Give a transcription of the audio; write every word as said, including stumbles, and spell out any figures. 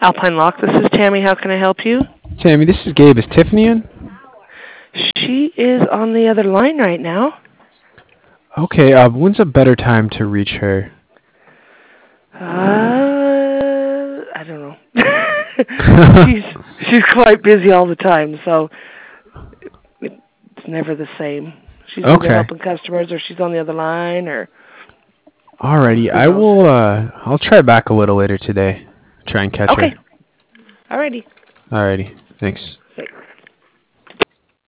Alpine Lock, this is Tammy. How can I help you? Tammy, this is Gabe. Is Tiffany in? She is on the other line right now. Okay, uh, when's a better time to reach her? Uh, I don't know. she's she's quite busy all the time, so it's never the same. She's either Okay. helping customers or she's on the other line or Alrighty, who I knows. will, uh, I'll try back a little later today. Try and catch Okay. her. Alrighty. Alrighty, thanks.